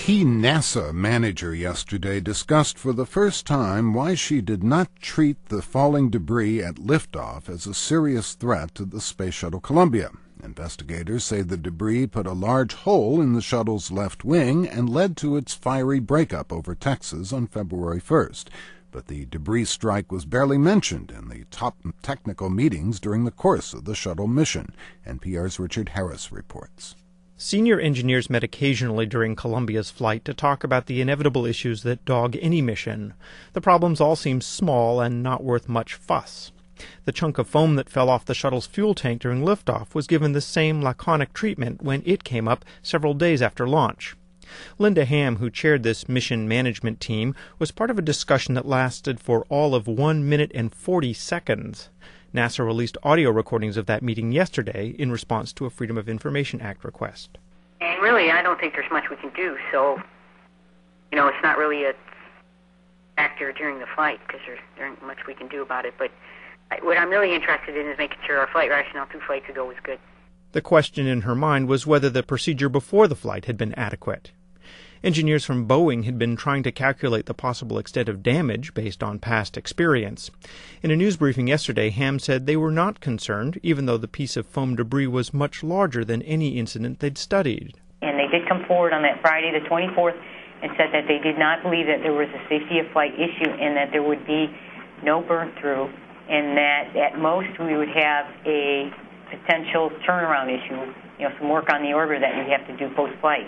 key NASA manager yesterday discussed for the first time why she did not treat the falling debris at liftoff as a serious threat to the Space Shuttle Columbia. Investigators say the debris put a large hole in the shuttle's left wing and led to its fiery breakup over Texas on February 1st. But the debris strike was barely mentioned in the top technical meetings during the course of the shuttle mission. NPR's Richard Harris reports. Senior engineers met occasionally during Columbia's flight to talk about the inevitable issues that dog any mission. The problems all seem small and not worth much fuss. The chunk of foam that fell off the shuttle's fuel tank during liftoff was given the same laconic treatment when it came up several days after launch. Linda Ham, who chaired this mission management team, was part of a discussion that lasted for all of 1 minute and 40 seconds. NASA released audio recordings of that meeting yesterday in response to a Freedom of Information Act request. And really, I don't think there's much we can do, so, it's not really a factor during the flight because there isn't much we can do about it. But what I'm really interested in is making sure our flight rationale 2 flights ago was good. The question in her mind was whether the procedure before the flight had been adequate. Engineers from Boeing had been trying to calculate the possible extent of damage based on past experience. In a news briefing yesterday, Ham said they were not concerned, even though the piece of foam debris was much larger than any incident they'd studied. And they did come forward on that Friday, the 24th, and said that they did not believe that there was a safety of flight issue and that there would be no burn-through, and that at most we would have a potential turnaround issue, some work on the orbiter that we'd have to do post-flight.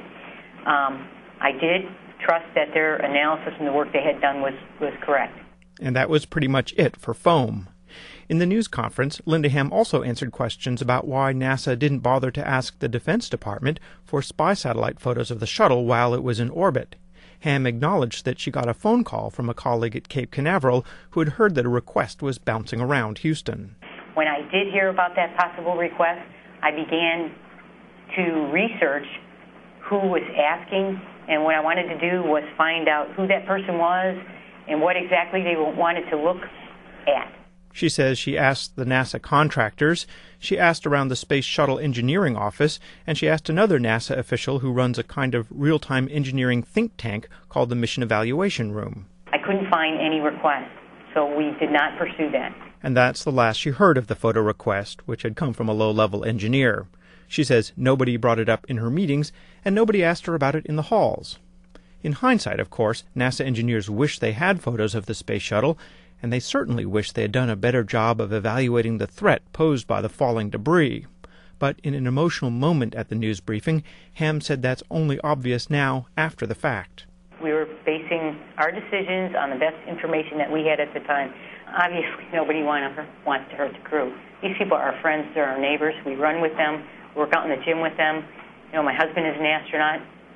I did trust that their analysis and the work they had done was correct. And that was pretty much it for foam. In the news conference, Linda Ham also answered questions about why NASA didn't bother to ask the Defense Department for spy satellite photos of the shuttle while it was in orbit. Ham acknowledged that she got a phone call from a colleague at Cape Canaveral who had heard that a request was bouncing around Houston. When I did hear about that possible request, I began to research who was asking, and what I wanted to do was find out who that person was and what exactly they wanted to look at. She says she asked the NASA contractors, she asked around the Space Shuttle Engineering Office, and she asked another NASA official who runs a kind of real-time engineering think tank called the Mission Evaluation Room. I couldn't find any requests, so we did not pursue that. And that's the last she heard of the photo request, which had come from a low-level engineer. She says nobody brought it up in her meetings, and nobody asked her about it in the halls. In hindsight, of course, NASA engineers wish they had photos of the space shuttle, and they certainly wish they had done a better job of evaluating the threat posed by the falling debris. But in an emotional moment at the news briefing, Ham said that's only obvious now after the fact. We were basing our decisions on the best information that we had at the time. Obviously, nobody wants to hurt the crew. These people are our friends, they're our neighbors. We run with them, work out in the gym with them. My husband is an astronaut.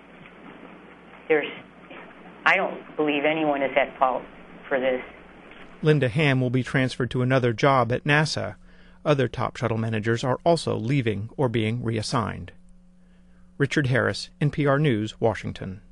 I don't believe anyone is at fault for this. Linda Ham will be transferred to another job at NASA. Other top shuttle managers are also leaving or being reassigned. Richard Harris, NPR News, Washington.